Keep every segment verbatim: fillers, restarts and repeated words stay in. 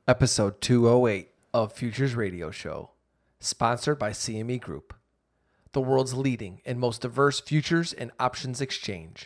Episode two oh eight of Futures Radio Show, sponsored by C M E Group, the world's leading and most diverse futures and options exchange.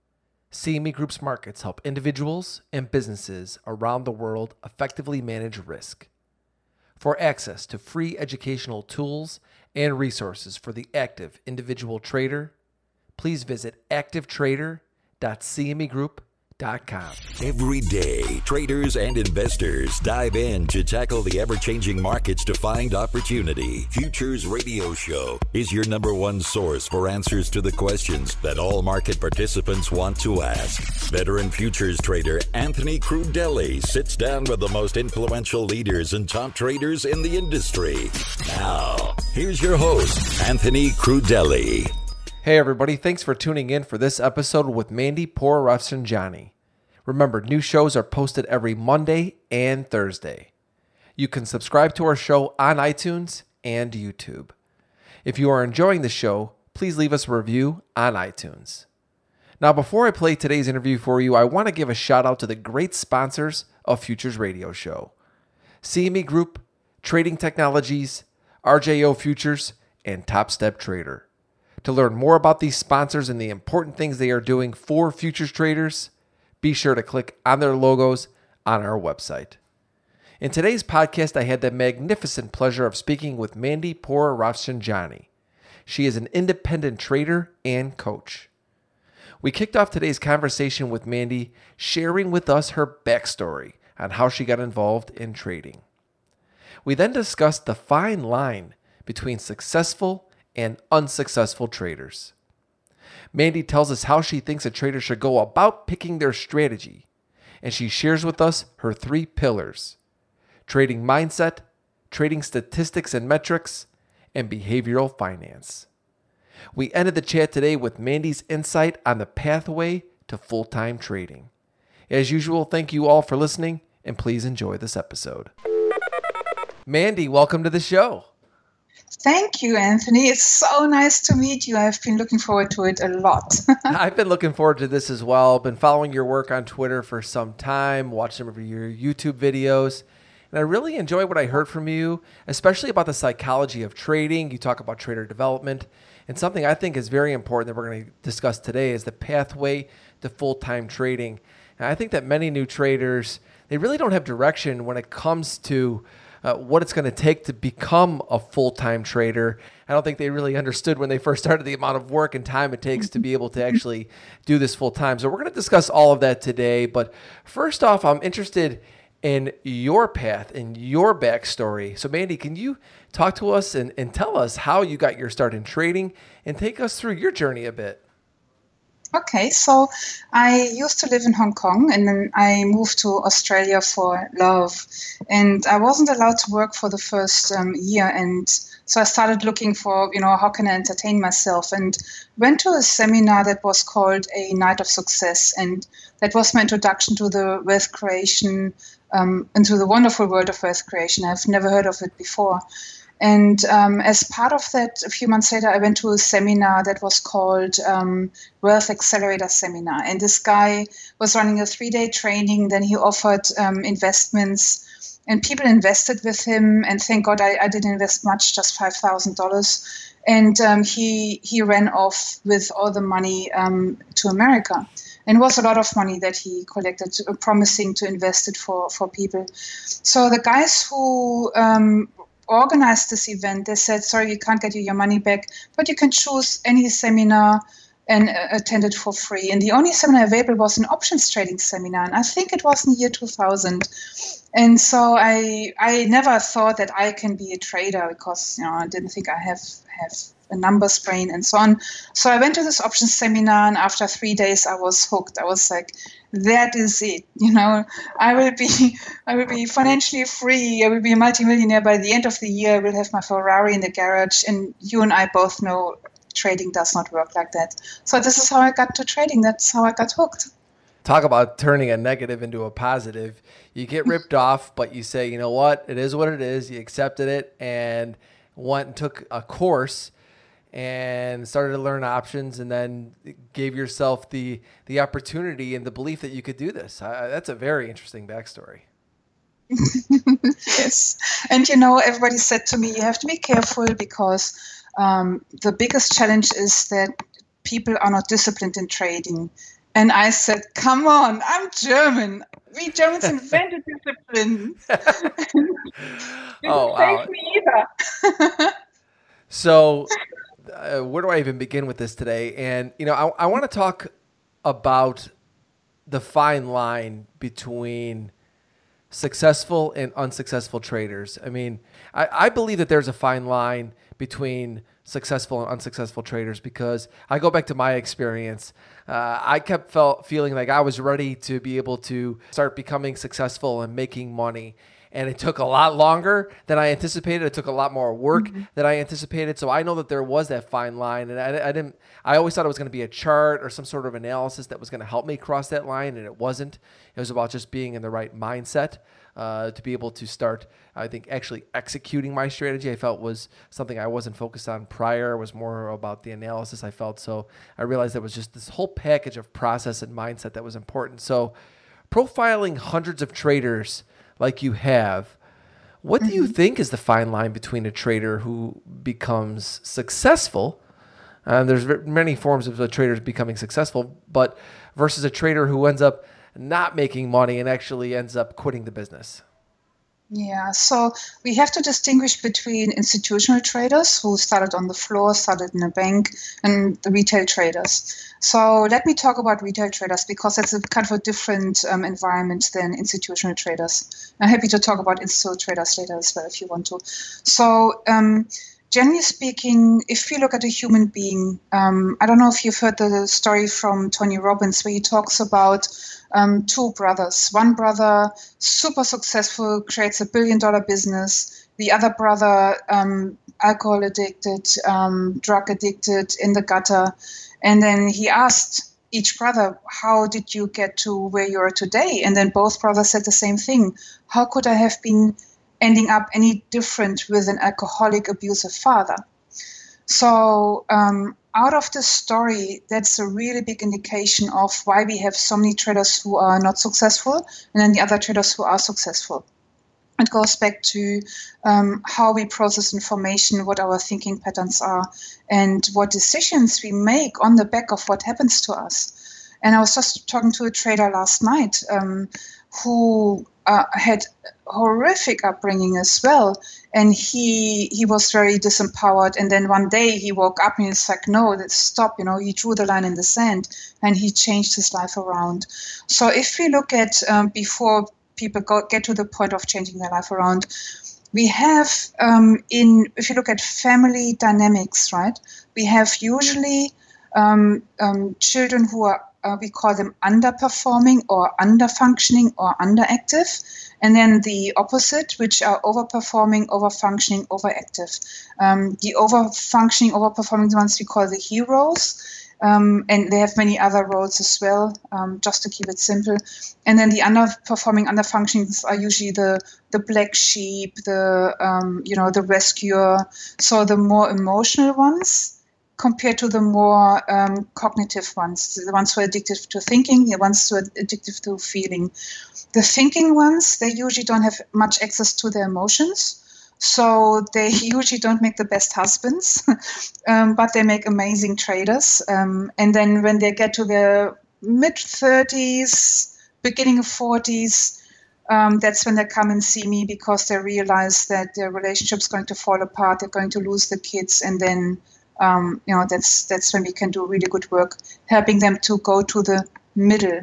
C M E Group's markets help individuals and businesses around the world effectively manage risk. For access to free educational tools and resources for the active individual trader, please visit active trader dot c m e group dot com. Every day, traders and investors dive in to tackle the ever-changing markets to find opportunity. Futures Radio Show is your number one source for answers to the questions that all market participants want to ask. Veteran futures trader Anthony Crudele sits down with the most influential leaders and top traders in the industry. Now, here's your host, Anthony Crudele. Hey everybody, thanks for tuning in for this episode with Mandy Pour-Rafsanjani. Remember, new shows are posted every Monday and Thursday. You can subscribe to our show on iTunes and YouTube. If you are enjoying the show, please leave us a review on iTunes. Now, before I play today's interview for you, I want to give a shout out to the great sponsors of Futures Radio Show: C M E Group, Trading Technologies, R J O Futures, and Top Step Trader. To learn more about these sponsors and the important things they are doing for futures traders, be sure to click on their logos on our website. In today's podcast, I had the magnificent pleasure of speaking with Mandy Pour-Rafsanjani. She is an independent trader and coach. We kicked off today's conversation with Mandy sharing with us her backstory on how she got involved in trading. We then discussed the fine line between successful and unsuccessful traders. Mandy tells us how she thinks a trader should go about picking their strategy, and she shares with us her three pillars: trading mindset, trading statistics and metrics, and behavioral finance. We ended the chat today with Mandy's insight on the pathway to full-time trading. As usual, thank you all for listening, and please enjoy this episode. Mandy, welcome to the show. Thank you, Anthony. It's so nice to meet you. I've been looking forward to it a lot. I've been looking forward to this as well. Been following your work on Twitter for some time, watched some of your YouTube videos, and I really enjoy what I heard from you, especially about the psychology of trading. You talk about trader development, and something I think is very important that we're going to discuss today is the pathway to full-time trading. And I think that many new traders, they really don't have direction when it comes to Uh, what it's going to take to become a full-time trader. I don't think they really understood when they first started the amount of work and time it takes to be able to actually do this full-time. So we're going to discuss all of that today. But first off, I'm interested in your path and your backstory. So Mandy, can you talk to us and, and tell us how you got your start in trading and take us through your journey a bit? Okay, so I used to live in Hong Kong, and then I moved to Australia for love. And I wasn't allowed to work for the first um, year. And so I started looking for, you know, how can I entertain myself? And went to a seminar that was called A Night of Success. And that was my introduction to the wealth creation, um, into the wonderful world of wealth creation. I've never heard of it before. And um, as part of that, a few months later, I went to a seminar that was called um, Wealth Accelerator Seminar. And this guy was running a three-day training. Then he offered um, investments, and people invested with him. And thank God I, I didn't invest much, just five thousand dollars. And um, he he ran off with all the money um, to America. And it was a lot of money that he collected, uh, promising to invest it for, for people. So the guys who um, organized this event, they said, sorry, you can't get you your money back, but you can choose any seminar and uh, attend it for free. And the only seminar available was an options trading seminar, and I think it was in the year two thousand. And so I I never thought that I can be a trader because, you know, I didn't think I have have a numbers brain and so on. So I went to this options seminar, and after three days I was hooked. I was like, that is it. You know, I will be I will be financially free. I will be a multimillionaire by the end of the year. I will have my Ferrari in the garage. And you and I both know trading does not work like that. So this is how I got to trading. That's how I got hooked. Talk about turning a negative into a positive. You get ripped off, but you say, you know what? It is what it is. You accepted it and went and took a course and started to learn options, and then gave yourself the the opportunity and the belief that you could do this. I, that's a very interesting backstory. Yes. And, you know, everybody said to me, you have to be careful because um, the biggest challenge is that people are not disciplined in trading. And I said, come on, I'm German. We Germans invented discipline. Oh, Save wow. me either. So, uh, where do I even begin with this today? And, you know, I, I want to talk about the fine line between successful and unsuccessful traders. I mean, I, I believe that there's a fine line between successful and unsuccessful traders because I go back to my experience. Uh, I kept felt feeling like I was ready to be able to start becoming successful and making money. And it took a lot longer than I anticipated. It took a lot more work mm-hmm. than I anticipated. So I know that there was that fine line, and I, I didn't. I always thought it was going to be a chart or some sort of analysis that was going to help me cross that line, and it wasn't. It was about just being in the right mindset uh, to be able to start. I think actually executing my strategy. I felt was something I wasn't focused on prior. It was more about the analysis. I felt so. I realized there was just this whole package of process and mindset that was important. So, profiling hundreds of traders like you have, what do you think is the fine line between a trader who becomes successful, and there's many forms of the traders becoming successful, but versus a trader who ends up not making money and actually ends up quitting the business? Yeah, so we have to distinguish between institutional traders who started on the floor, started in a bank, and the retail traders. So let me talk about retail traders because that's a kind of a different um, environment than institutional traders. I'm happy to talk about institutional traders later as well if you want to. So um, generally speaking, if you look at a human being, um, I don't know if you've heard the story from Tony Robbins where he talks about Um, two brothers. One brother, super successful, creates a billion dollar business. The other brother, um, alcohol addicted, um, drug addicted, in the gutter. And then he asked each brother, how did you get to where you are today? And then both brothers said the same thing. How could I have been ending up any different with an alcoholic, abusive father? So um, out of the story, that's a really big indication of why we have so many traders who are not successful and then the other traders who are successful. It goes back to um, how we process information, what our thinking patterns are, and what decisions we make on the back of what happens to us. And I was just talking to a trader last night um, who uh, had horrific upbringing as well. And he he was very disempowered. And then one day he woke up and he's like, no, let's stop. You know, he drew the line in the sand and he changed his life around. So if we look at um, before people go, get to the point of changing their life around, we have um, in, if you look at family dynamics, right, we have usually um, um, children who are, uh, we call them underperforming or underfunctioning or underactive. And then the opposite, which are overperforming, overfunctioning, overactive. Um, the overfunctioning, overperforming ones we call the heroes. Um, and they have many other roles as well, um, just to keep it simple. And then the underperforming, underfunctionings are usually the the black sheep, the um, you know the rescuer. So the more emotional ones compared to the more um, cognitive ones, the ones who are addicted to thinking, the ones who are addicted to feeling. The thinking ones, they usually don't have much access to their emotions. So they usually don't make the best husbands, um, but they make amazing traders. Um, and then when they get to their mid-thirties, beginning of forties, um, that's when they come and see me because they realize that their relationship's going to fall apart, they're going to lose the kids, and then um, you know that's that's when we can do really good work, helping them to go to the middle.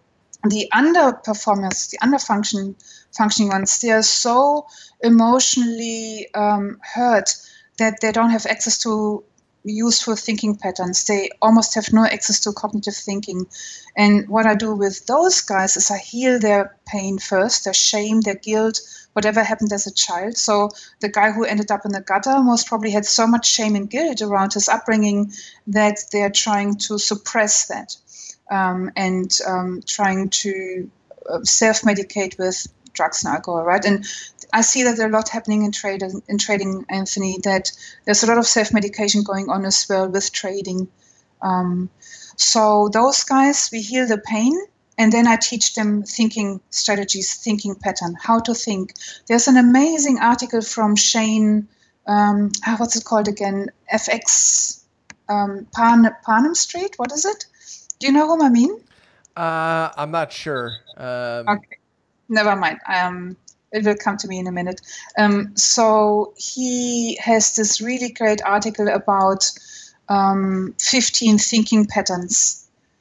The underperformers, the underfunction functioning ones, they are so emotionally um, hurt that they don't have access to useful thinking patterns. They almost have no access to cognitive thinking. And what I do with those guys is I heal their pain first, their shame, their guilt, whatever happened as a child. So the guy who ended up in the gutter most probably had so much shame and guilt around his upbringing that they're trying to suppress that. Um, and um, trying to uh, self-medicate with drugs and alcohol, right? And I see that there are a lot happening in trading, in trading, Anthony, that there's a lot of self-medication going on as well with trading. Um, so those guys, we heal the pain, And then I teach them thinking strategies, thinking pattern, how to think. There's an amazing article from Shane, um, ah, what's it called again? F X um, Pan, Parnham Street, what is it? Do you know whom I mean? Uh, I'm not sure. Um, okay, never mind. Um, it will come to me in a minute. Um, so he has this really great article about um, fifteen thinking patterns.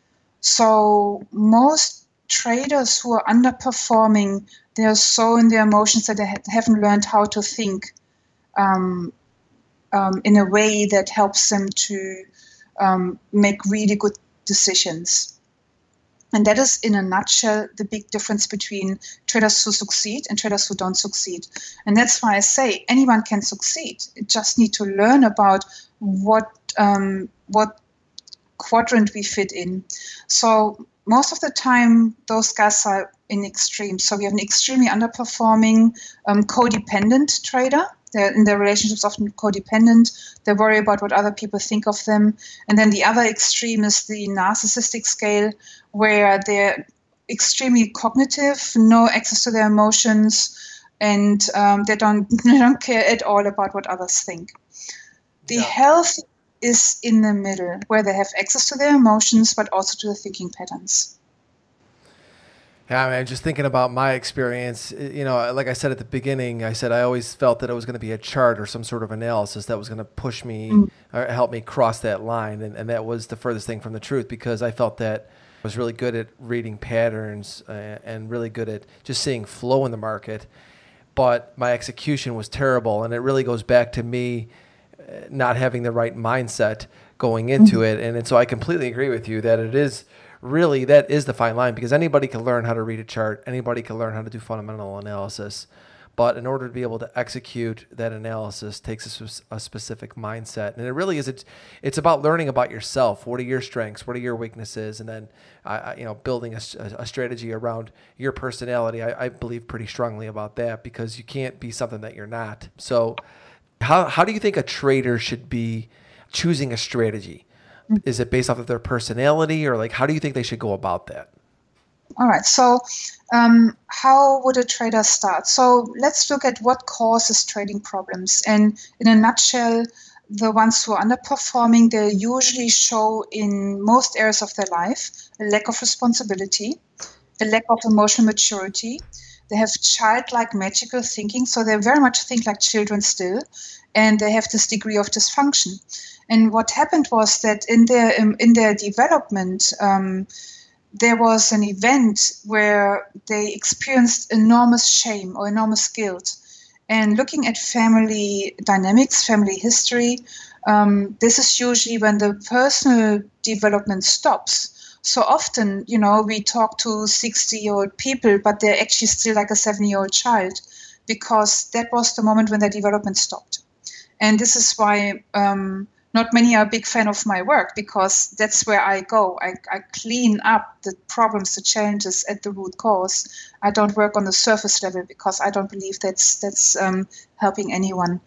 So most traders who are underperforming, they are so in their emotions that they ha- haven't learned how to think um, um, in a way that helps them to um, make really good decisions. And that is, in a nutshell, the big difference between traders who succeed and traders who don't succeed. And that's why I say anyone can succeed. You just need to learn about what um, what quadrant we fit in. So most of the time, those guys are in extremes. So we have an extremely underperforming um, codependent trader. They're in their relationships often codependent. They worry about what other people think of them. And then the other extreme is the narcissistic scale, where they're extremely cognitive, no access to their emotions, and um, they don't they don't care at all about what others think. The Yeah. health is in the middle, where they have access to their emotions, but also to the thinking patterns. Yeah, I mean, just thinking about my experience, you know, like I said at the beginning, I said I always felt that it was going to be a chart or some sort of analysis that was going to push me mm. or help me cross that line. And, and that was the furthest thing from the truth, because I felt that I was really good at reading patterns uh, and really good at just seeing flow in the market. But my execution was terrible. And it really goes back to me not having the right mindset going into mm-hmm. it. And, and so I completely agree with you that it is really, that is the fine line, because anybody can learn how to read a chart. Anybody can learn how to do fundamental analysis. But in order to be able to execute that analysis takes a, a specific mindset. And it really is, it's, it's about learning about yourself. What are your strengths? What are your weaknesses? And then, uh, you know, building a, a strategy around your personality. I, I believe pretty strongly about that, because you can't be something that you're not. So How how do you think a trader should be choosing a strategy? Is it based off of their personality, or like how do you think they should go about that? All right. So um, how would a trader start? So let's look at what causes trading problems. And in a nutshell, the ones who are underperforming, they usually show in most areas of their life a lack of responsibility, a lack of emotional maturity. They have childlike magical thinking, so they very much think like children still, and they have this degree of dysfunction. And what happened was that in their in their development, um, there was an event where they experienced enormous shame or enormous guilt. And looking at family dynamics, family history, um, this is usually when the personal development stops. So often, you know, we talk to sixty-year-old people, but they're actually still like a seven-year-old child, because that was the moment when their development stopped. And this is why um, not many are a big fan of my work, because that's where I go. I, I clean up the problems, the challenges at the root cause. I don't work on the surface level, because I don't believe that's that's um, helping anyone.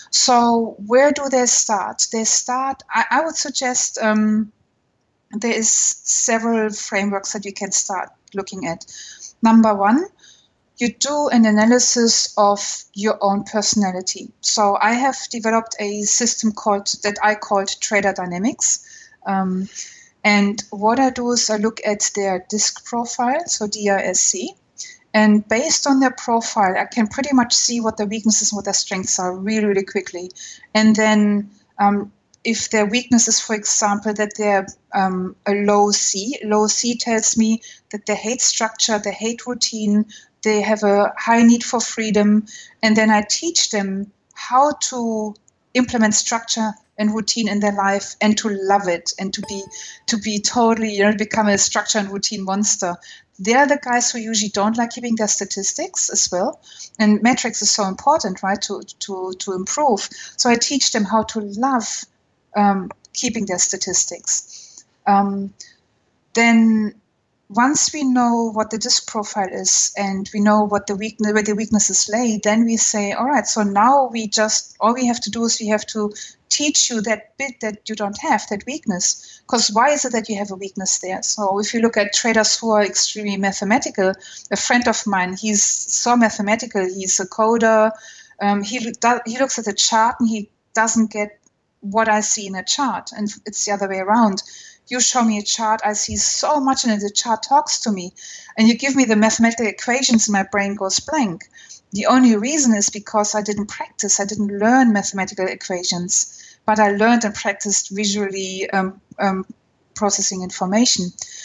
So where do they start? They start, I, I would suggest... Um, There is several frameworks that you can start looking at. Number one, you do an analysis of your own personality. So I have developed a system called that I called Trader Dynamics. Um, and what I do is I look at their DISC profile, so D I S C. And based on their profile, I can pretty much see what their weaknesses and what their strengths are really, really quickly. And then um, if their weakness is, for example, that they're um, a low C, low C tells me that they hate structure, they hate routine, they have a high need for freedom, and then I teach them how to implement structure and routine in their life and to love it and to be to be totally, you know, become a structure and routine monster. They're the guys who usually don't like keeping their statistics as well. And metrics is so important, right, to to to improve. So I teach them how to love Um, keeping their statistics. Um, then once we know what the disc profile is and we know what the weak, where the weaknesses lay, then we say, all right, so now we just, all we have to do is we have to teach you that bit that you don't have, that weakness. Because why is it that you have a weakness there? So if you look at traders who are extremely mathematical, a friend of mine, he's so mathematical, he's a coder, um, he, he looks at the chart and he doesn't get what I see in a chart. And it's the other way around. You show me a chart, I see so much in it, the chart talks to me. And you give me the mathematical equations, my brain goes blank. The only reason is because I didn't practice, I didn't learn mathematical equations, but I learned and practiced visually um, um, processing information.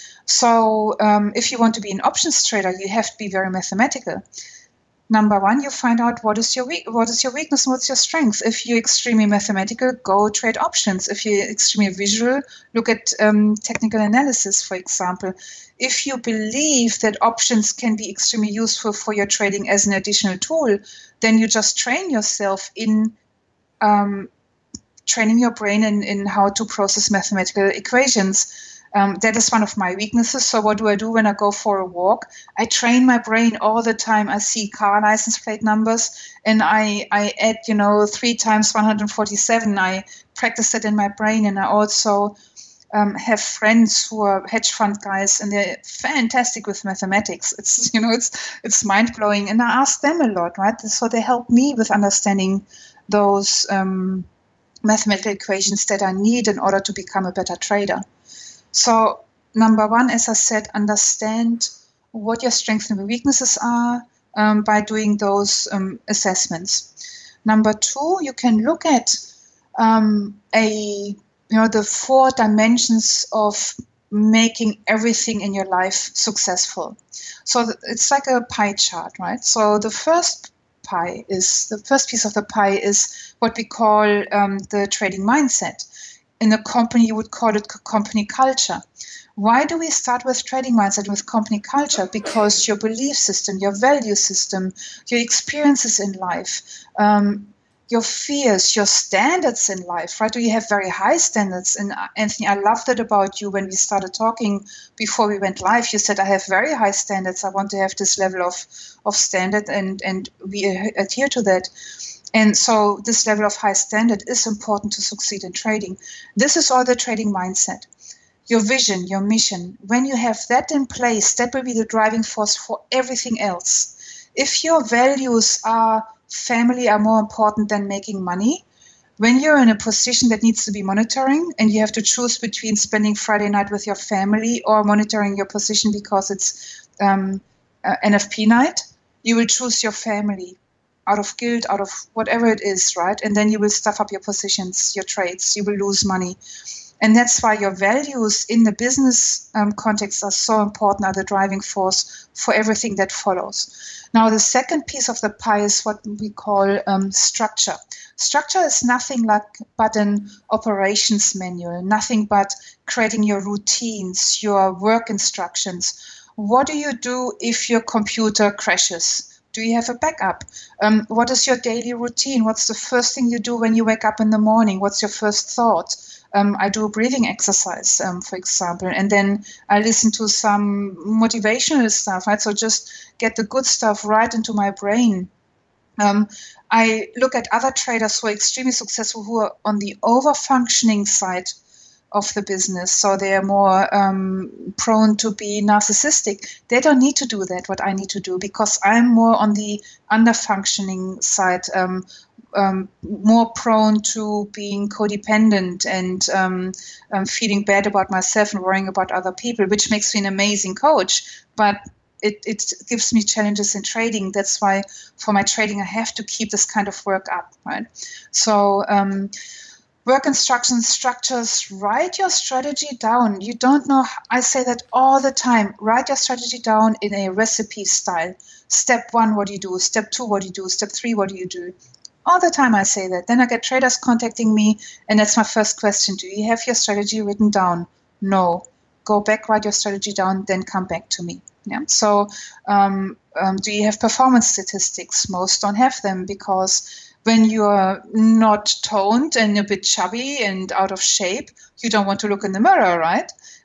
So um, if you want to be an options trader, you have to be very mathematical. Number one, you find out what is your weak, what is your weakness and what's your strength. If you're extremely mathematical, go trade options. If you're extremely visual, look at um, technical analysis, for example. If you believe that options can be extremely useful for your trading as an additional tool, then you just train yourself in um, training your brain in, in how to process mathematical equations. Um, that is one of my weaknesses. So what do I do when I go for a walk? I train my brain all the time. I see car license plate numbers and I, I add, you know, three times one hundred forty-seven. I practice it in my brain. And I also um, have friends who are hedge fund guys and they're fantastic with mathematics. It's, you know, it's, it's mind blowing. And I ask them a lot, right? So they help me with understanding those um, mathematical equations that I need in order to become a better trader. So number one, as I said, understand what your strengths and weaknesses are um, by doing those um, assessments. Number two, you can look at um, a you know the four dimensions of making everything in your life successful. So it's like a pie chart, right? So the first pie is the first piece of the pie is what we call um, the trading mindset. In a company, you would call it company culture. Why do we start with trading mindset, with company culture? Because your belief system, your value system, your experiences in life, um, your fears, your standards in life, right? Do you have very high standards? And Anthony, I love that about you when we started talking before we went live. You said, I have very high standards. I want to have this level of, of standard, and, and we adhere to that. And so this level of high standard is important to succeed in trading. This is all the trading mindset. Your vision, your mission. When you have that in place, that will be the driving force for everything else. If your values are family are more important than making money, when you're in a position that needs to be monitoring and you have to choose between spending Friday night with your family or monitoring your position because it's um, uh, N F P night, you will choose your family. Out of guilt, out of whatever it is, right? And then you will stuff up your positions, your trades, you will lose money. And that's why your values in the business um, context are so important, are the driving force for everything that follows. Now, the second piece of the pie is what we call um, structure. Structure is nothing like but an operations manual, nothing but creating your routines, your work instructions. What do you do if your computer crashes? Do you have a backup? Um, what is your daily routine? What's the first thing you do when you wake up in the morning? What's your first thought? Um, I do a breathing exercise, um, for example, and then I listen to some motivational stuff, right? So just get the good stuff right into my brain. Um, I look at other traders who are extremely successful, who are on the over-functioning side of the business, so they are more um, prone to be narcissistic. They don't need to do that, what I need to do, because I'm more on the under-functioning side, um, um, more prone to being codependent and um, um, feeling bad about myself and worrying about other people, which makes me an amazing coach, but it, it gives me challenges in trading. That's why for my trading, I have to keep this kind of work up, right? So, um, work instructions, structures, write your strategy down. You don't know, I say that all the time. Write your strategy down in a recipe style. Step one, what do you do? Step two, what do you do? Step three, what do you do? All the time I say that. Then I get traders contacting me, and that's my first question. Do you have your strategy written down? No. Go back, write your strategy down, then come back to me. Yeah. So um, um, do you have performance statistics? Most don't have them, because when you're not toned and a bit chubby and out of shape, you don't want to look in the mirror, right?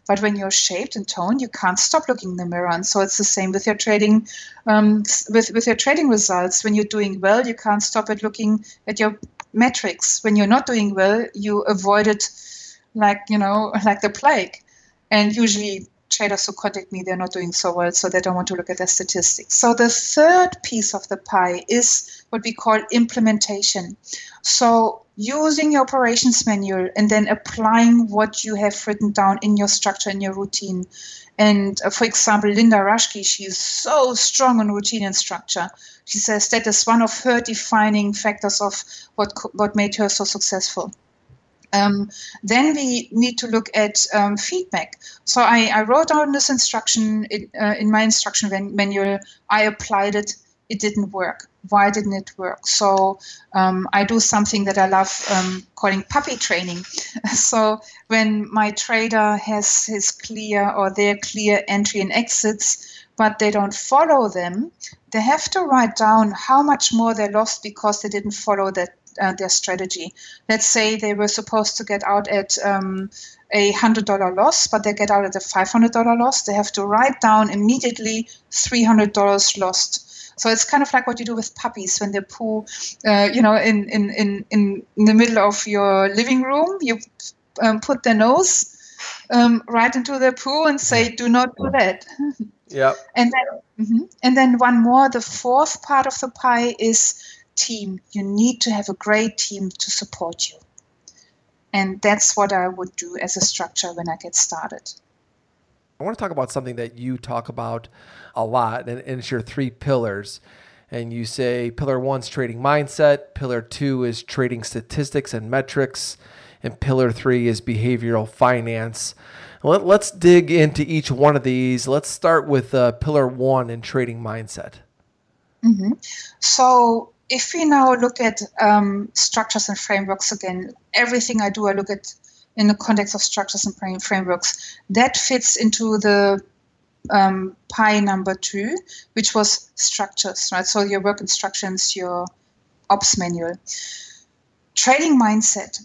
But when you're shaped and toned, you can't stop looking in the mirror. And so it's the same with your trading, um, with, with your trading results. When you're doing well, you can't stop at looking at your metrics. When you're not doing well, you avoid it like, you know, like the plague. And usually traders who contact me, they're not doing so well, so they don't want to look at their statistics. So the third piece of the pie is what we call implementation. So using your operations manual and then applying what you have written down in your structure, in your routine. And uh, for example, Linda Raschke, she is so strong on routine and structure. She says that is one of her defining factors of what what made her so successful. Um, then we need to look at um, feedback. So I, I wrote down this instruction in, uh, in my instruction manual. I applied it. It didn't work. Why didn't it work? So um, I do something that I love um, calling puppy training. So when my trader has his clear or their clear entry and exits, but they don't follow them, they have to write down how much more they lost because they didn't follow that Uh, their strategy. Let's say they were supposed to get out at um, a one hundred dollars loss, but they get out at a five hundred dollars loss. They have to write down immediately three hundred dollars lost. So it's kind of like what you do with puppies when they poo, uh, you know, in, in, in, in the middle of your living room. You um, put their nose um, right into their poo and say, do not do that. Yeah. And then, mm-hmm. and then one more, the fourth part of the pie is team. You need to have a great team to support you. And that's what I would do as a structure when I get started. I want to talk about something that you talk about a lot, and, and it's your three pillars. And you say pillar one's trading mindset, pillar two is trading statistics and metrics, and pillar three is behavioral finance. Let, let's dig into each one of these. Let's start with uh, pillar one in trading mindset. Mm-hmm. So if we now look at um, structures and frameworks again, everything I do, I look at in the context of structures and frameworks. That fits into the um, pie number two, which was structures, right? So your work instructions, your ops manual. Trading mindset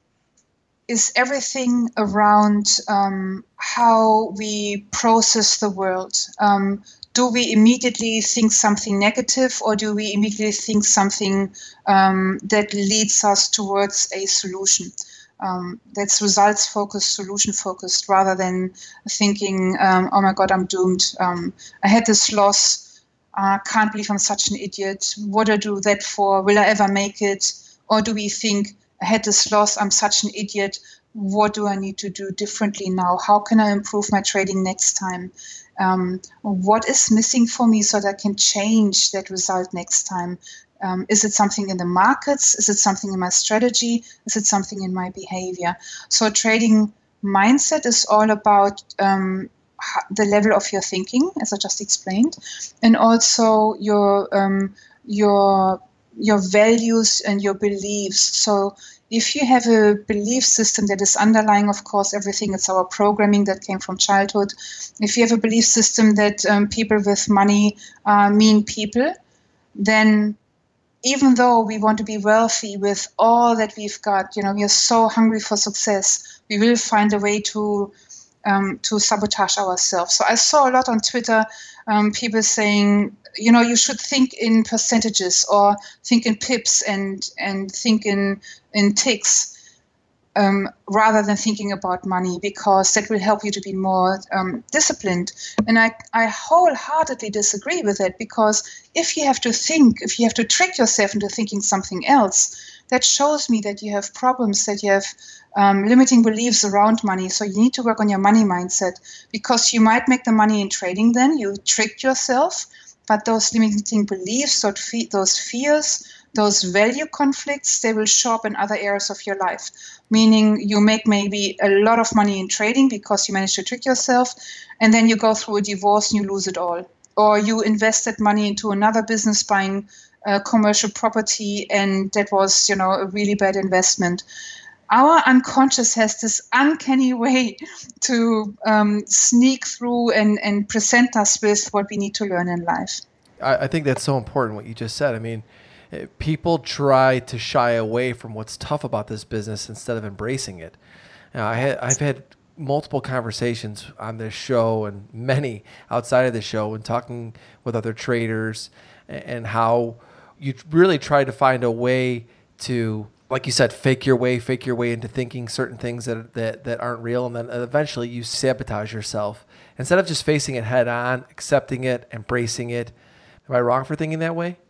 is everything around um, how we process the world. Um, do we immediately think something negative, or do we immediately think something um, that leads us towards a solution? Um, that's results-focused, solution-focused, rather than thinking, um, oh my God, I'm doomed. Um, I had this loss. I uh, can't believe I'm such an idiot. What do I do that for? Will I ever make it? Or do we think, I had this loss, I'm such an idiot. What do I need to do differently now? How can I improve my trading next time? Um, what is missing for me so that I can change that result next time? Um, is it something in the markets? Is it something in my strategy? Is it something in my behavior? So trading mindset is all about um, the level of your thinking, as I just explained, and also your um, your your values and your beliefs. So if you have a belief system that is underlying, of course, everything, it's our programming that came from childhood. If you have a belief system that um, people with money are mean people, then even though we want to be wealthy with all that we've got, you know, we are so hungry for success, we will find a way to um, to sabotage ourselves. So I saw a lot on Twitter, um, people saying, you know, you should think in percentages or think in pips and and think in in ticks um, rather than thinking about money, because that will help you to be more um, disciplined. And I, I wholeheartedly disagree with that, because if you have to think, if you have to trick yourself into thinking something else, that shows me that you have problems, that you have um, limiting beliefs around money. So you need to work on your money mindset, because you might make the money in trading then, you tricked yourself, but those limiting beliefs, those fears, those value conflicts, they will show up in other areas of your life. Meaning you make maybe a lot of money in trading because you managed to trick yourself, and then you go through a divorce and you lose it all. Or you invested money into another business, buying a commercial property, and that was, you know, a really bad investment. Our unconscious has this uncanny way to um, sneak through and, and present us with what we need to learn in life. I, I think that's so important, what you just said. I mean, people try to shy away from what's tough about this business instead of embracing it. Now, I had, I've had multiple conversations on this show and many outside of the show and talking with other traders, and how you really try to find a way to, like you said, fake your way, fake your way into thinking certain things that, that, that aren't real. And then eventually you sabotage yourself instead of just facing it head on, accepting it, embracing it. Am I wrong for thinking that way?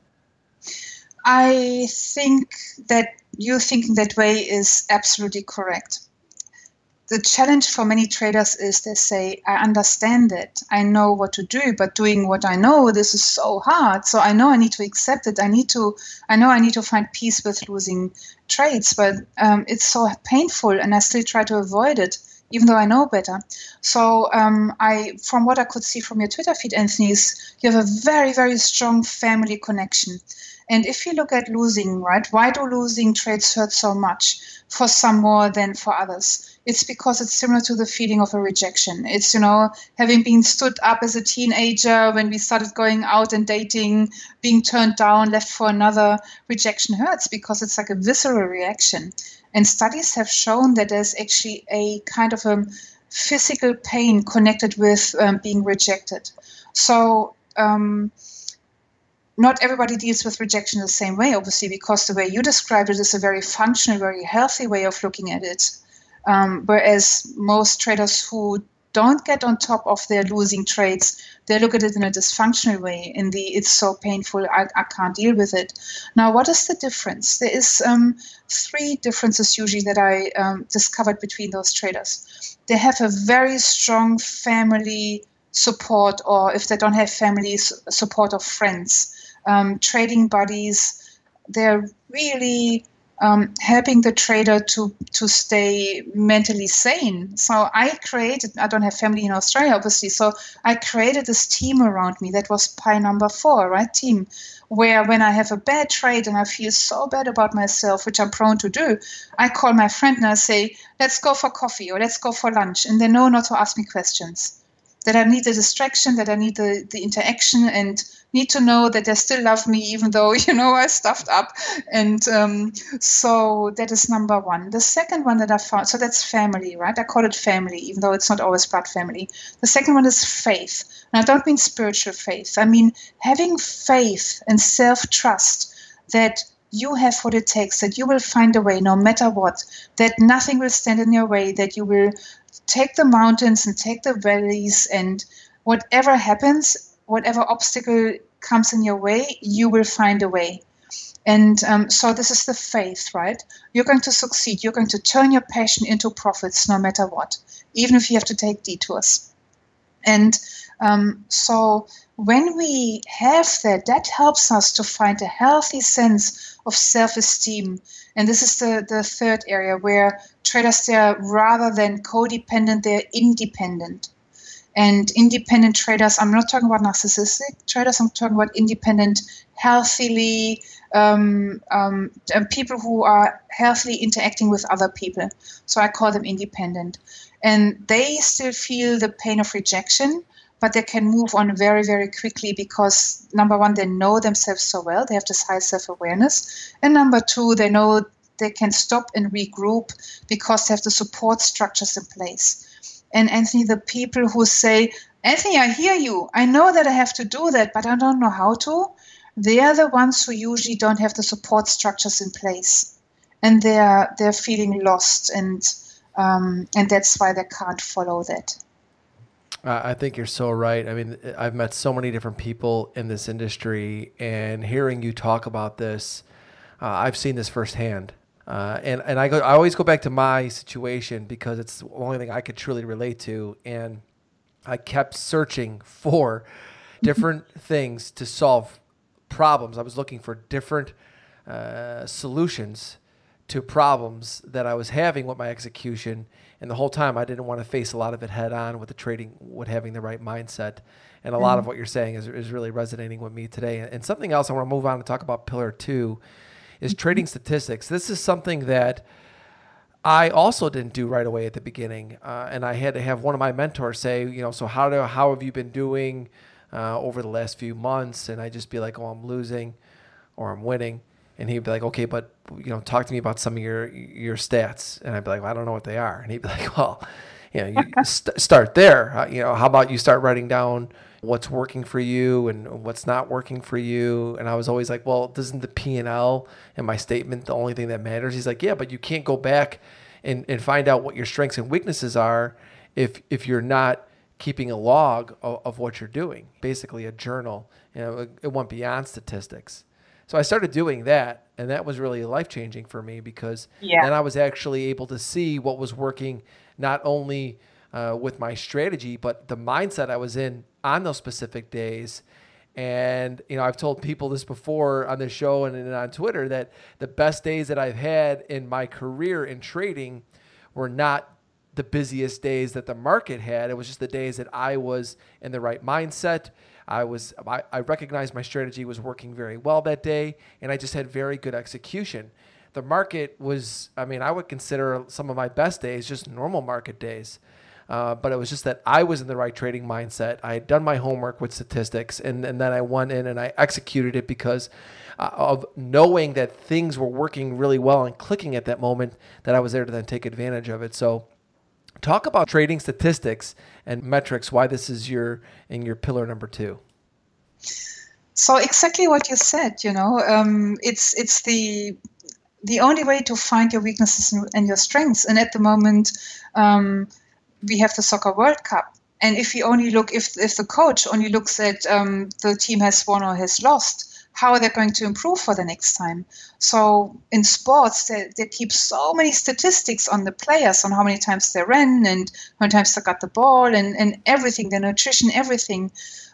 I think that you thinking that way is absolutely correct. The challenge for many traders is they say, I understand it, I know what to do, but doing what I know, this is so hard. So I know I need to accept it. I need to, I know I need to find peace with losing trades, but um, it's so painful, and I still try to avoid it, even though I know better. So um, I, from what I could see from your Twitter feed, Anthony, is you have a very, very strong family connection. And if you look at losing, right, why do losing trades hurt so much for some more than for others? It's because it's similar to the feeling of a rejection. It's, you know, having been stood up as a teenager when we started going out and dating, being turned down, left for another. Rejection hurts because it's like a visceral reaction. And studies have shown that there's actually a kind of a physical pain connected with um, being rejected. So um, not everybody deals with rejection the same way, obviously, because the way you described it is a very functional, very healthy way of looking at it. Um, whereas most traders who don't get on top of their losing trades, they look at it in a dysfunctional way, in the it's so painful, I, I can't deal with it. Now, what is the difference? There is um, three differences usually that I um, discovered between those traders. They have a very strong family support, or if they don't have family, support of friends, um, trading buddies. They're really Um, helping the trader to to stay mentally sane. So I created, I don't have family in Australia, obviously, so I created this team around me. That was pie number four, right? Team, where when I have a bad trade and I feel so bad about myself, which I'm prone to do, I call my friend and I say, let's go for coffee or let's go for lunch. And they know not to ask me questions. That I need the distraction, that I need the, the interaction, and need to know that they still love me even though, you know, I stuffed up. And um, so that is number one. The second one that I found, so that's family, right? I call it family, even though it's not always blood family. The second one is faith. And I don't mean spiritual faith. I mean having faith and self-trust that you have what it takes, that you will find a way no matter what, that nothing will stand in your way, that you will take the mountains and take the valleys, and whatever happens, whatever obstacle comes in your way, you will find a way. And um, so this is the faith, right? You're going to succeed. You're going to turn your passion into profits no matter what, even if you have to take detours. And um, so when we have that, that helps us to find a healthy sense of self-esteem. And this is the, the third area where traders, they're rather than codependent, they're independent. And independent traders, I'm not talking about narcissistic traders, I'm talking about independent, healthily, um, um, people who are healthily interacting with other people. So I call them independent. And they still feel the pain of rejection, but they can move on very, very quickly because, number one, they know themselves so well. They have this high self-awareness. And number two, they know they can stop and regroup because they have the support structures in place. And Anthony, the people who say, Anthony, I hear you. I know that I have to do that, but I don't know how to. They are the ones who usually don't have the support structures in place. And they're, they're feeling lost, and um, and that's why they can't follow that. Uh, I think you're so right. I mean, I've met so many different people in this industry, and hearing you talk about this, uh, I've seen this firsthand. Uh, and and I go, I always go back to my situation because it's the only thing I could truly relate to. And I kept searching for different things to solve problems. I was looking for different uh, solutions to problems that I was having with my execution. And the whole time I didn't want to face a lot of it head on with the trading, with having the right mindset. And a lot of what you're saying is, is really resonating with me today. And something else I want to move on and talk about pillar two is trading statistics. This is something that I also didn't do right away at the beginning. Uh, and I had to have one of my mentors say, you know, so how do, how have you been doing uh, over the last few months? And I just be like, oh, I'm losing or I'm winning. And he'd be like, okay, but, you know, talk to me about some of your, your stats. And I'd be like, well, I don't know what they are. And he'd be like, well, you know, you st- start there. Uh, you know, how about you start writing down what's working for you and what's not working for you? And I was always like, well, doesn't the P and L and my statement the only thing that matters? He's like, yeah, but you can't go back and, and find out what your strengths and weaknesses are if if you're not keeping a log of, of what you're doing, basically a journal. You know, it, it went beyond statistics. So I started doing that, and that was really life-changing for me because Yeah. then I was actually able to see what was working not only uh, with my strategy, but the mindset I was in on those specific days. And, you know, I've told people this before on the show and, and on Twitter that the best days that I've had in my career in trading were not the busiest days that the market had. It was just the days that I was in the right mindset. I was, I, I recognized my strategy was working very well that day, and I just had very good execution. The market was, I mean, I would consider some of my best days just normal market days. Uh, but it was just that I was in the right trading mindset. I had done my homework with statistics, and, and then I went in and I executed it because uh, of knowing that things were working really well and clicking at that moment, that I was there to then take advantage of it. So talk about trading statistics and metrics, why this is your in your pillar number two. So exactly what you said, you know, um, it's it's the the only way to find your weaknesses and, and your strengths. And at the moment, um, we have the Soccer World Cup. And if we only look, if if the coach only looks at um, the team has won or has lost, how are they going to improve for the next time? So in sports, they, they keep so many statistics on the players, on how many times they ran and how many times they got the ball and, and everything, the nutrition, everything.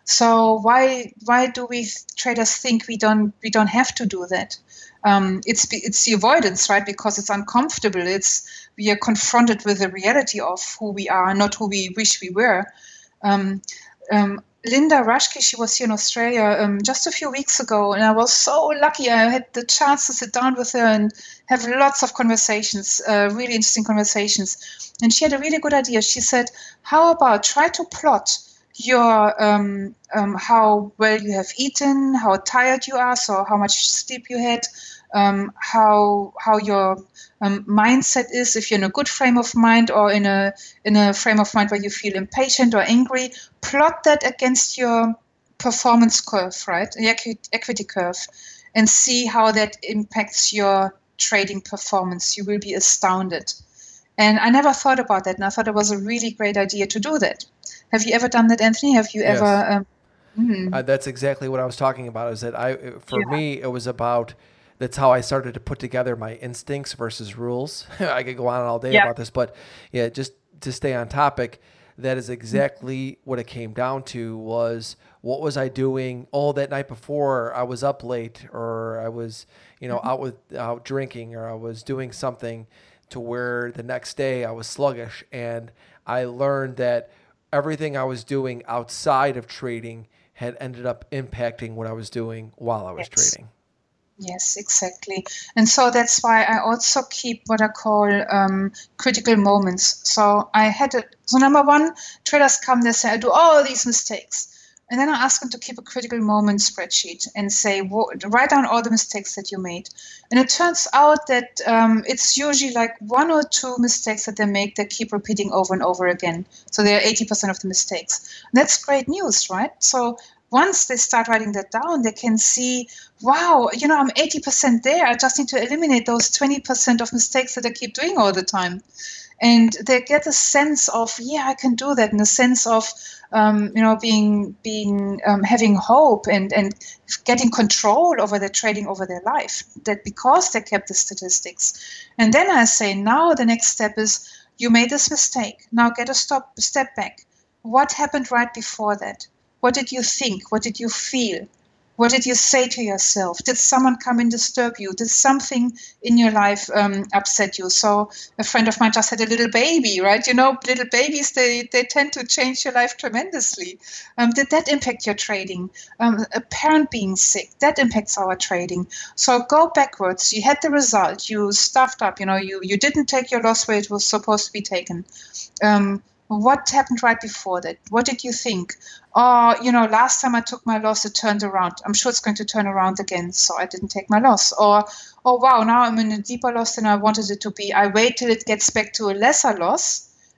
So why why do we traders think we don't we don't have to do that? Um, it's it's the avoidance, right? Because it's uncomfortable. It's we are confronted with the reality of who we are, not who we wish we were. Um, um, Linda Rashke, she was here in Australia um, just a few weeks ago, and I was so lucky. I had the chance to sit down with her and have lots of conversations, uh, really interesting conversations. And she had a really good idea. She said, "How about try to plot your um, um, how well you have eaten, how tired you are, so how much sleep you had, um, how how your um, mindset is, if you're in a good frame of mind or in a in a frame of mind where you feel impatient or angry. Plot that against your performance curve, right, the equi- equity curve, and see how that impacts your trading performance. You will be astounded." And I never thought about that, and I thought it was a really great idea to do that. Have you ever done that, Anthony? Have you Yes. ever? Um, mm, Uh, that's exactly what I was talking about. Is that I, for Yeah. me, it was about, that's how I started to put together my instincts versus rules. I could go on all day Yeah. about this, but yeah, just to stay on topic, that is exactly what it came down to was, what was I doing? Oh, that night before I was up late, or I was, you know, out with out drinking, or I was doing something to where the next day I was sluggish. And I learned that everything I was doing outside of trading had ended up impacting what I was doing while I was Yes. trading. Yes, exactly. And so that's why I also keep what I call um, critical moments. So I had a, so number one, traders come, they say, I do all these mistakes. And then I ask them to keep a critical moment spreadsheet and say, wh- write down all the mistakes that you made. And it turns out that um, it's usually like one or two mistakes that they make that keep repeating over and over again. So they're eighty percent of the mistakes. That's great news, right? So once they start writing that down, they can see, wow, you know, I'm eighty percent there. I just need to eliminate those twenty percent of mistakes that I keep doing all the time. And they get a sense of, yeah, I can do that, and a sense of, um, you know, being, being, um, having hope and, and getting control over their trading, over their life, that because they kept the statistics. And then I say, now the next step is, you made this mistake. Now get a stop, step back. What happened right before that? What did you think? What did you feel? What did you say to yourself? Did someone come and disturb you? Did something in your life um, upset you? So a friend of mine just had a little baby, right? You know, little babies, they, they tend to change your life tremendously. Um, did that impact your trading? Um, a parent being sick, that impacts our trading. So go backwards. You had the result. You stuffed up. You know, you, you didn't take your loss where it was supposed to be taken. Um, What happened right before that? What did you think? Oh, you know, last time I took my loss, it turned around. I'm sure it's going to turn around again, so I didn't take my loss. Or, oh, wow, now I'm in a deeper loss than I wanted it to be. I wait till it gets back to a lesser loss,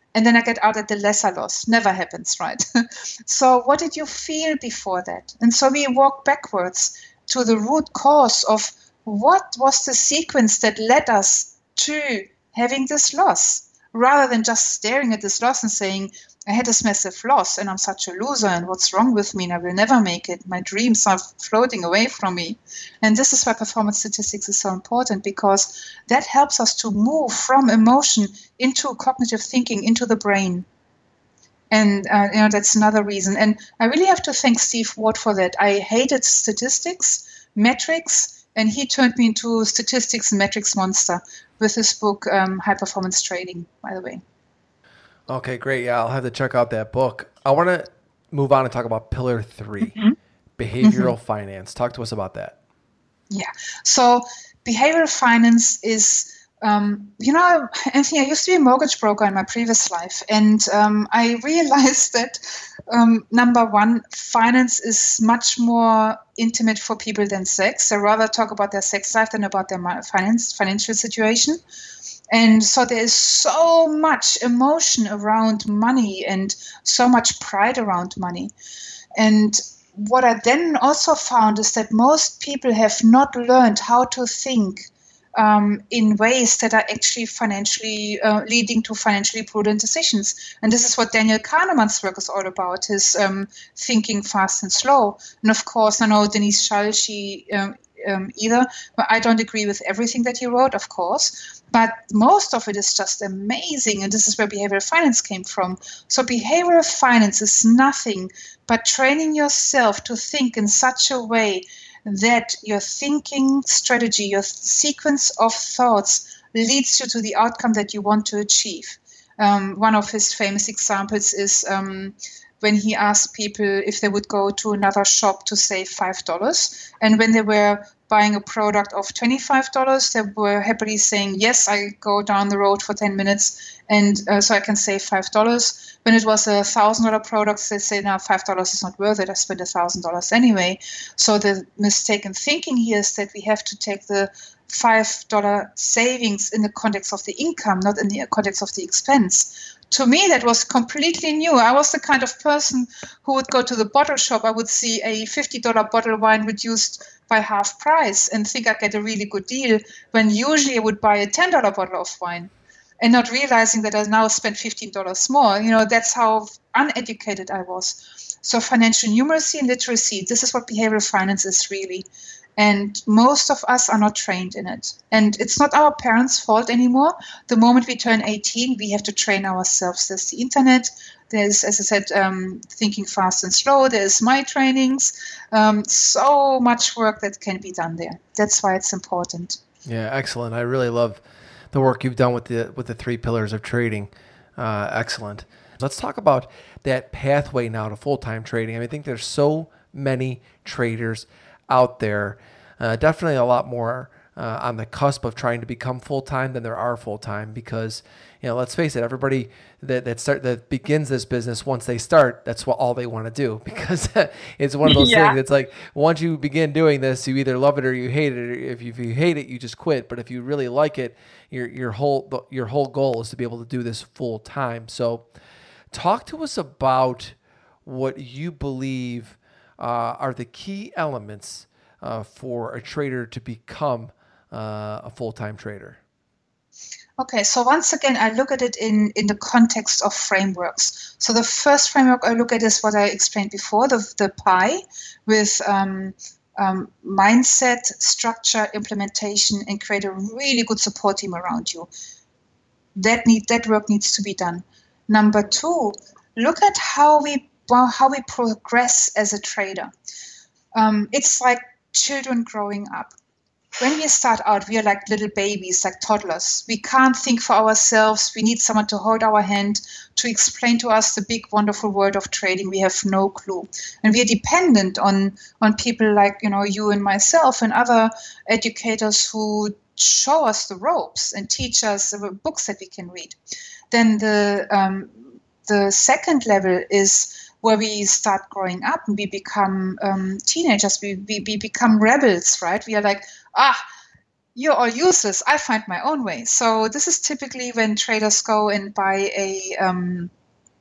and then I get out at the lesser loss. Never happens, right? So what did you feel before that? And so we walk backwards to the root cause of what was the sequence that led us to having this loss, rather than just staring at this loss and saying, I had this massive loss and I'm such a loser and what's wrong with me and I will never make it. My dreams are floating away from me. And this is why performance statistics is so important, because that helps us to move from emotion into cognitive thinking, into the brain. And uh, you know, that's another reason. And I really have to thank Steve Ward for that. I hated statistics, metrics, and he turned me into statistics and metrics monster with his book, um, High Performance Trading, by the way. Okay, great. Yeah, I'll have to check out that book. I want to move on and talk about pillar three, mm-hmm. behavioral mm-hmm. finance. Talk to us about that. Yeah. So behavioral finance is, um, you know, Anthony, I used to be a mortgage broker in my previous life. And um, I realized that, um, number one, finance is much more intimate for people than sex. They rather talk about their sex life than about their finance, financial situation. And so there is so much emotion around money and so much pride around money. And what I then also found is that most people have not learned how to think um, in ways that are actually financially uh, leading to financially prudent decisions. And this is what Daniel Kahneman's work is all about, his um, thinking fast and slow. And of course, I know Denise Schull, she um, um, either, but I don't agree with everything that he wrote, of course. But most of it is just amazing, and this is where behavioral finance came from. So behavioral finance is nothing but training yourself to think in such a way that your thinking strategy, your sequence of thoughts leads you to the outcome that you want to achieve. Um, one of his famous examples is um, when he asked people if they would go to another shop to save five dollars. And when they were buying a product of twenty-five dollars, they were happily saying, yes, I go down the road for ten minutes and uh, so I can save five dollars. When it was a one thousand dollars product, they say, no, five dollars is not worth it. I spent one thousand dollars anyway. So the mistaken thinking here is that we have to take the five dollars savings in the context of the income, not in the context of the expense. To me, that was completely new. I was the kind of person who would go to the bottle shop. I would see a fifty dollars bottle of wine reduced by half price and think I'd get a really good deal, when usually I would buy a ten dollars bottle of wine and not realizing that I now spent fifteen dollars more. You know, that's how uneducated I was. So financial numeracy and literacy, this is what behavioral finance is really. And most of us are not trained in it. And it's not our parents' fault anymore. The moment we turn eighteen, we have to train ourselves. There's the internet. There's, as I said, um, thinking fast and slow. There's my trainings. Um, so much work that can be done there. That's why it's important. Yeah, excellent. I really love the work you've done with the with the three pillars of trading. Uh, excellent. Let's talk about that pathway now to full-time trading. I mean, I think there's so many traders out there, uh, definitely a lot more uh, on the cusp of trying to become full-time than there are full-time, because, you know, let's face it, everybody that that start that begins this business, once they start, that's what all they want to do, because it's one of those yeah. things. It's like, once you begin doing this, you either love it or you hate it. Or if you, if you hate it, you just quit. But if you really like it, your your whole your whole goal is to be able to do this full-time. So talk to us about what you believe Uh, are the key elements uh, for a trader to become uh, a full-time trader? Okay, so once again, I look at it in, in the context of frameworks. So the first framework I look at is what I explained before, the, the pie with um, um, mindset, structure, implementation, and create a really good support team around you. That need that work needs to be done. Number two, look at how we Well, how we progress as a trader. Um, it's like children growing up. When we start out, we are like little babies, like toddlers. We can't think for ourselves. We need someone to hold our hand, to explain to us the big, wonderful world of trading. We have no clue. And we are dependent on, on people like, you know, you and myself and other educators who show us the ropes and teach us the books that we can read. Then the um, the second level is where we start growing up and we become um, teenagers, we, we, we become rebels, right? We are like, ah, you're all useless. I find my own way. So this is typically when traders go and buy a um,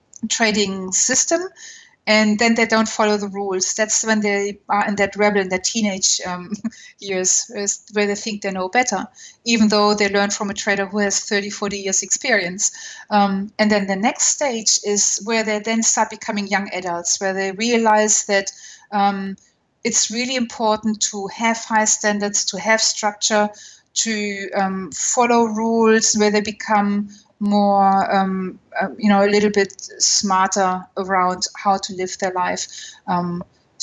trading system, and then they don't follow the rules. That's when they are in that rebel, in their teenage um, years, where they think they know better, even though they learn from a trader who has thirty, forty years experience. Um, and then the next stage is where they then start becoming young adults, where they realize that um, it's really important to have high standards, to have structure, to um, follow rules, where they become more, um, uh, you know, a little bit smarter around how to live their life. Um,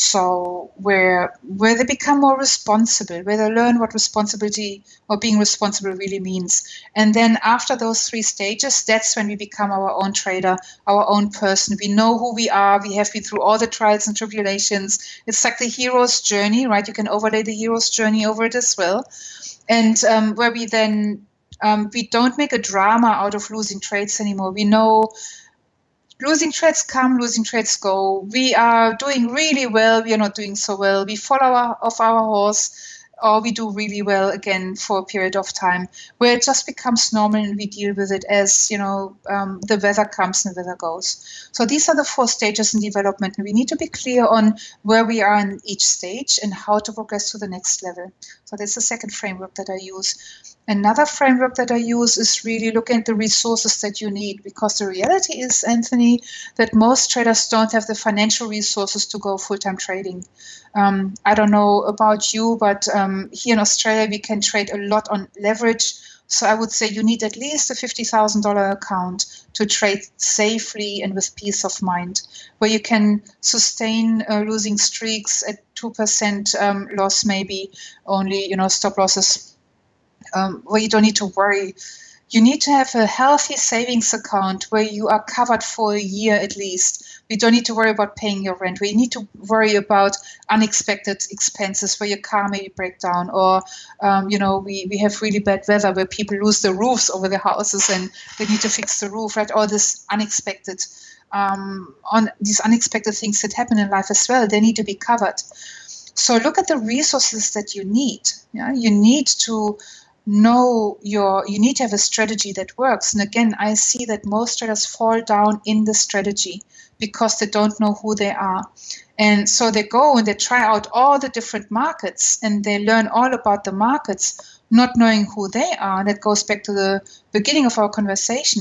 so where where they become more responsible, where they learn what responsibility or being responsible really means. And then after those three stages, that's when we become our own trader, our own person. We know who we are. We have been through all the trials and tribulations. It's like the hero's journey, right? You can overlay the hero's journey over it as well. And um, where we then Um, we don't make a drama out of losing trades anymore. We know losing trades come, losing trades go. We are doing really well. We are not doing so well. We fall our, off our horse, or we do really well again for a period of time, where it just becomes normal and we deal with it as, you know, um, the weather comes and the weather goes. So these are the four stages in development, and we need to be clear on where we are in each stage and how to progress to the next level. So that's the second framework that I use. Another framework that I use is really looking at the resources that you need, because the reality is, Anthony, that most traders don't have the financial resources to go full-time trading. Um, I don't know about you, but um, here in Australia, we can trade a lot on leverage. So I would say you need at least a fifty thousand dollars account to trade safely and with peace of mind, where you can sustain uh, losing streaks at two percent um, loss, maybe only, you know, stop losses. Um, where you don't need to worry. You need to have a healthy savings account where you are covered for a year at least. You don't need to worry about paying your rent, where you need to worry about unexpected expenses, where your car may break down, or, um, you know, we, we have really bad weather where people lose the roofs over their houses and they need to fix the roof, right? All this unexpected, um, on these unexpected things that happen in life as well, they need to be covered. So look at the resources that you need. Yeah? You need to know your, you need to have a strategy that works. And again, I see that most traders fall down in the strategy because they don't know who they are. And so they go and they try out all the different markets and they learn all about the markets, not knowing who they are. That goes back to the beginning of our conversation.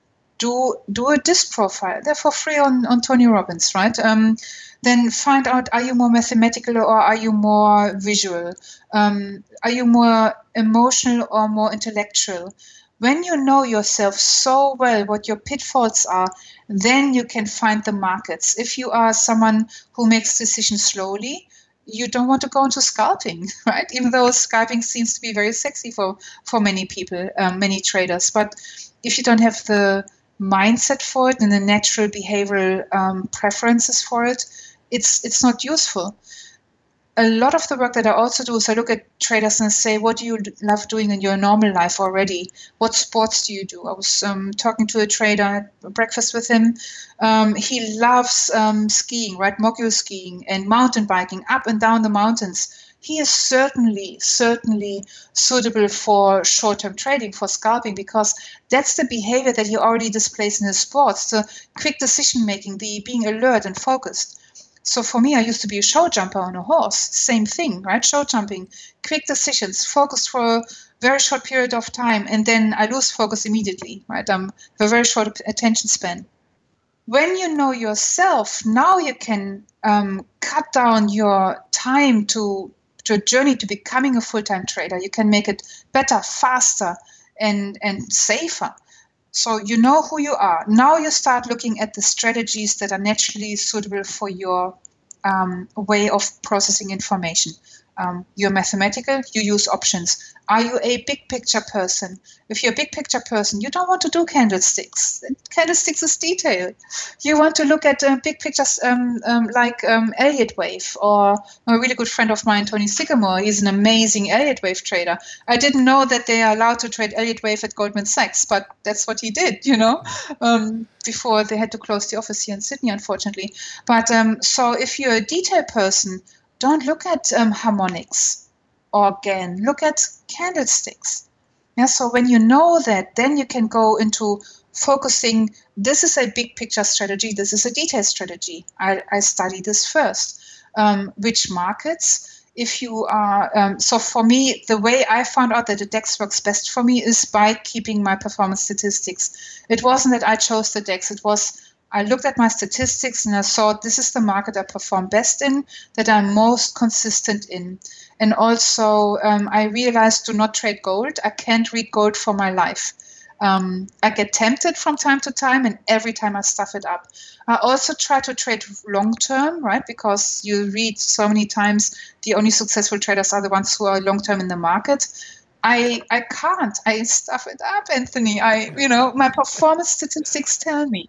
Do, do a disc profile. They're for free on, on Tony Robbins, right? Um, then find out, are you more mathematical or are you more visual? Um, are you more emotional or more intellectual? When you know yourself so well, what your pitfalls are, then you can find the markets. If you are someone who makes decisions slowly, you don't want to go into scalping, right? Even though scalping seems to be very sexy for, for many people, um, many traders. But if you don't have the mindset for it and the natural behavioral um, preferences for it, it's it's not useful. A lot of the work that I also do is I look at traders and say, what do you love doing in your normal life already? What sports do you do? I was um, talking to a trader at breakfast with him. Um, he loves um, skiing, right? Mogul skiing and mountain biking up and down the mountains. He is certainly, certainly suitable for short-term trading, for scalping, because that's the behavior that he already displays in his sports, the quick decision-making, the being alert and focused. So for me, I used to be a show jumper on a horse. Same thing, right? Show jumping, quick decisions, focused for a very short period of time, and then I lose focus immediately, right? I'm a very short attention span. When you know yourself, now you can um, cut down your time to, to a journey to becoming a full-time trader. You can make it better, faster, and, and safer. So you know who you are. Now you start looking at the strategies that are naturally suitable for your um, way of processing information. Um, you're mathematical, you use options. Are you a big picture person? If you're a big picture person, you don't want to do candlesticks. Candlesticks is detail. You want to look at uh, big pictures um, um, like um, Elliott Wave, or a really good friend of mine, Tony Sycamore. He's an amazing Elliott Wave trader. I didn't know that they are allowed to trade Elliott Wave at Goldman Sachs, but that's what he did, you know, um, before they had to close the office here in Sydney, unfortunately. But um, so if you're a detail person, don't look at um, harmonics. or Gann. Look at candlesticks. Yeah, so when you know that, then you can go into focusing. This is a big picture strategy. This is a detailed strategy. I, I study this first. Um, which markets? If you are, um, so for me, the way I found out that the DAX works best for me is by keeping my performance statistics. It wasn't that I chose the DAX. It was I looked at my statistics and I saw this is the market I perform best in, that I'm most consistent in. And also um, I realized do not trade gold. I can't read gold for my life. Um, I get tempted from time to time, and every time I stuff it up. I also try to trade long term, right? Because you read so many times the only successful traders are the ones who are long term in the market. I I can't. I stuff it up, Anthony. I you know my performance statistics tell me.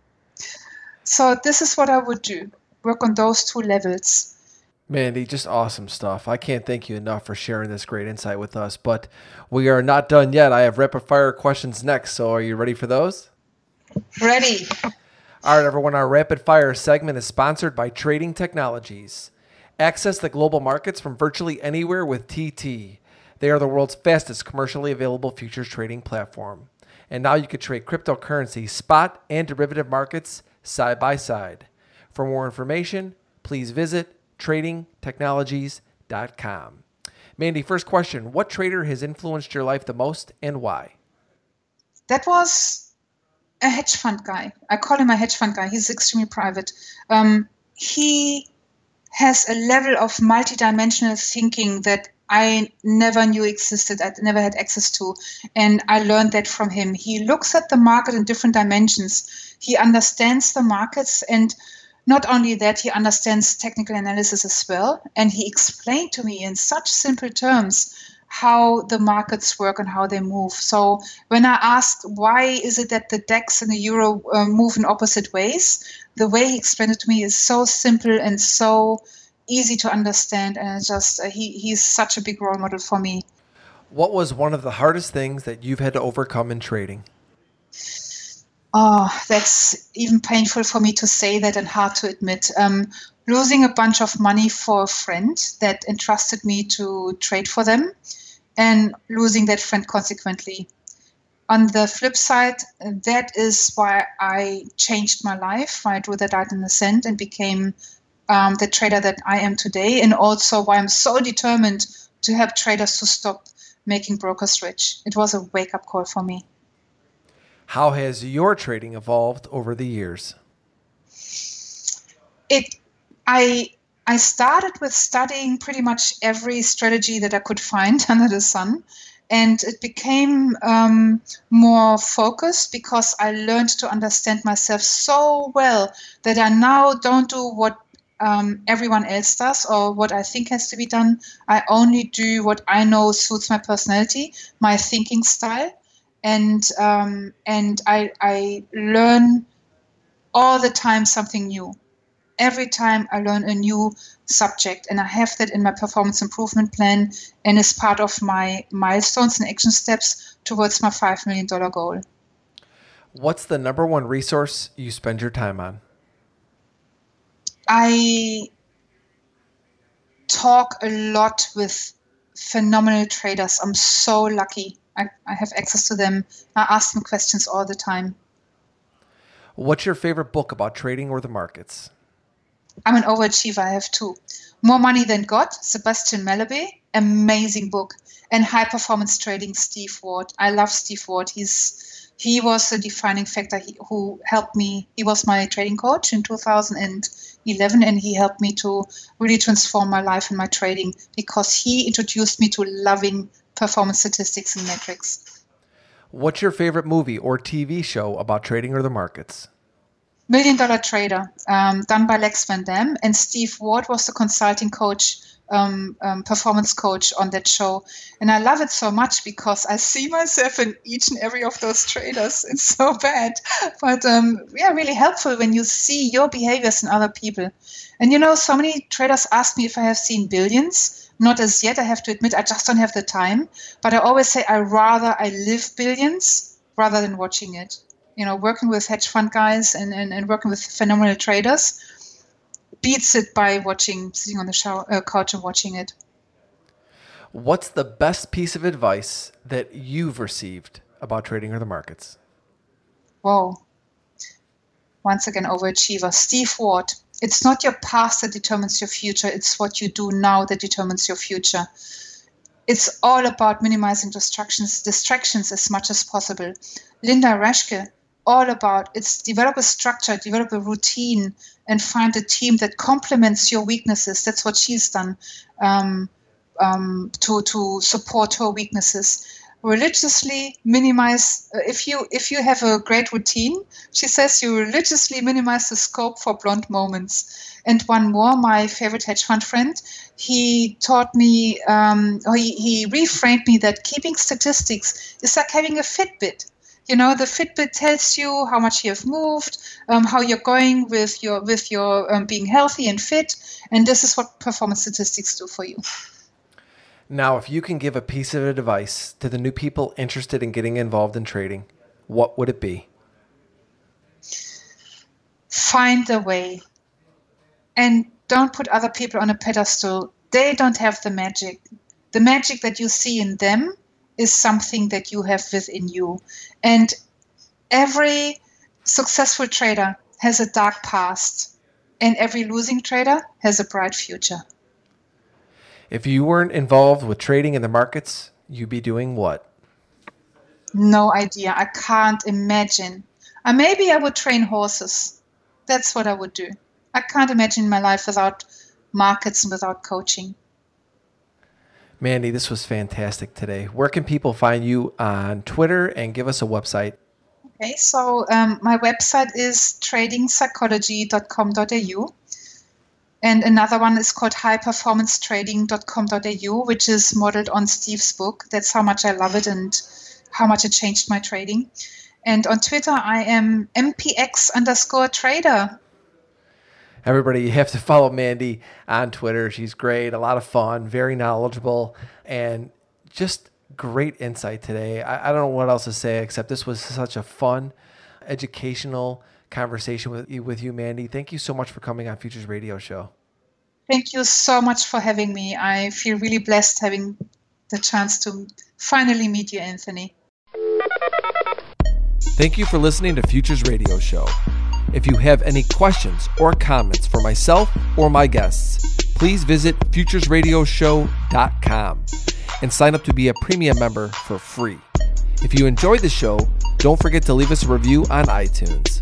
So this is what I would do. Work on those two levels. Mandy, just awesome stuff. I can't thank you enough for sharing this great insight with us, but we are not done yet. I have rapid fire questions next, so are you ready for those? Ready. All right, everyone, our rapid fire segment is sponsored by Trading Technologies. Access the global markets from virtually anywhere with T T. They are the world's fastest commercially available futures trading platform. And now you can trade cryptocurrency, spot, and derivative markets side by side. For more information, please visit trading technologies dot com. Mandy, first question. What trader has influenced your life the most and why? That was a hedge fund guy. I call him a hedge fund guy. He's extremely private. Um, he has a level of multidimensional thinking that I never knew existed. I never had access to. And I learned that from him. He looks at the market in different dimensions. He understands the markets, and not only that, he understands technical analysis as well. And he explained to me in such simple terms how the markets work and how they move. So when I asked why is it that the DAX and the Euro uh, move in opposite ways, the way he explained it to me is so simple and so easy to understand. And it's just uh, he he's such a big role model for me. What was one of the hardest things that you've had to overcome in trading? Oh, that's even painful for me to say that and hard to admit. Um, losing a bunch of money for a friend that entrusted me to trade for them, and losing that friend consequently. On the flip side, that is why I changed my life, why I drew that out in the sand and became um, the trader that I am today, and also why I'm so determined to help traders to stop making brokers rich. It was a wake-up call for me. How has your trading evolved over the years? It, I, I started with studying pretty much every strategy that I could find under the sun, and it became um, more focused because I learned to understand myself so well that I now don't do what um, everyone else does or what I think has to be done. I only do what I know suits my personality, my thinking style. And um, and I, I learn all the time something new. Every time I learn a new subject, and I have that in my performance improvement plan and is part of my milestones and action steps towards my five million dollars goal. What's the number one resource you spend your time on? I talk a lot with phenomenal traders. I'm so lucky. I, I have access to them. I ask them questions all the time. What's your favorite book about trading or the markets? I'm an overachiever. I have two. More Money Than God, Sebastian Mallaby, amazing book. And High Performance Trading, Steve Ward. I love Steve Ward. He's he was a defining factor he, who helped me. He was my trading coach in two thousand eleven, and he helped me to really transform my life and my trading because he introduced me to loving performance statistics and metrics. What's your favorite movie or T V show about trading or the markets? Million Dollar Trader, um, done by Lex Van Dam, and Steve Ward was the consulting coach, um, um, performance coach on that show. And I love it so much because I see myself in each and every of those traders. It's so bad, but um, yeah, really helpful when you see your behaviors in other people. And you know, so many traders ask me if I have seen Billions. Not as yet, I have to admit, I just don't have the time. But I always say I rather I live Billions rather than watching it. You know, working with hedge fund guys and, and, and working with phenomenal traders beats it by watching, sitting on the shower, uh, couch and watching it. What's the best piece of advice that you've received about trading or the markets? Whoa. Once again, overachiever. Steve Ward. It's not your past that determines your future. It's what you do now that determines your future. It's all about minimizing distractions, distractions as much as possible. Linda Reschke, all about it's develop a structure, develop a routine, and find a team that complements your weaknesses. That's what she's done um, um, to to support her weaknesses. Religiously minimize uh, if you if you have a great routine, she says you religiously minimize the scope for blonde moments. And one more, my favorite hedge fund friend, he taught me um, or he, he reframed me that keeping statistics is like having a Fitbit. You know, the Fitbit tells you how much you have moved, um, how you're going with your with your um, being healthy and fit, and this is what performance statistics do for you. Now, if you can give a piece of advice to the new people interested in getting involved in trading, what would it be? Find a way. And don't put other people on a pedestal. They don't have the magic. The magic that you see in them is something that you have within you. And every successful trader has a dark past, and every losing trader has a bright future. If you weren't involved with trading in the markets, you'd be doing what? No idea. I can't imagine. Uh, maybe I would train horses. That's what I would do. I can't imagine my life without markets and without coaching. Mandy, this was fantastic today. Where can people find you on Twitter, and give us a website? Okay, so um, my website is trading psychology dot com dot a u. And another one is called high performance trading dot com dot a u, which is modeled on Steve's book. That's how much I love it and how much it changed my trading. And on Twitter, I am M P X underscore trader. Everybody, you have to follow Mandy on Twitter. She's great, a lot of fun, very knowledgeable, and just great insight today. I, I don't know what else to say except this was such a fun, educational conversation with you, with you, Mandy. Thank you so much for coming on Futures Radio Show. Thank you so much for having me. I feel really blessed having the chance to finally meet you, Anthony. Thank you for listening to Futures Radio Show. If you have any questions or comments for myself or my guests, please visit futures radio show dot com and sign up to be a premium member for free. If you enjoyed the show, don't forget to leave us a review on iTunes.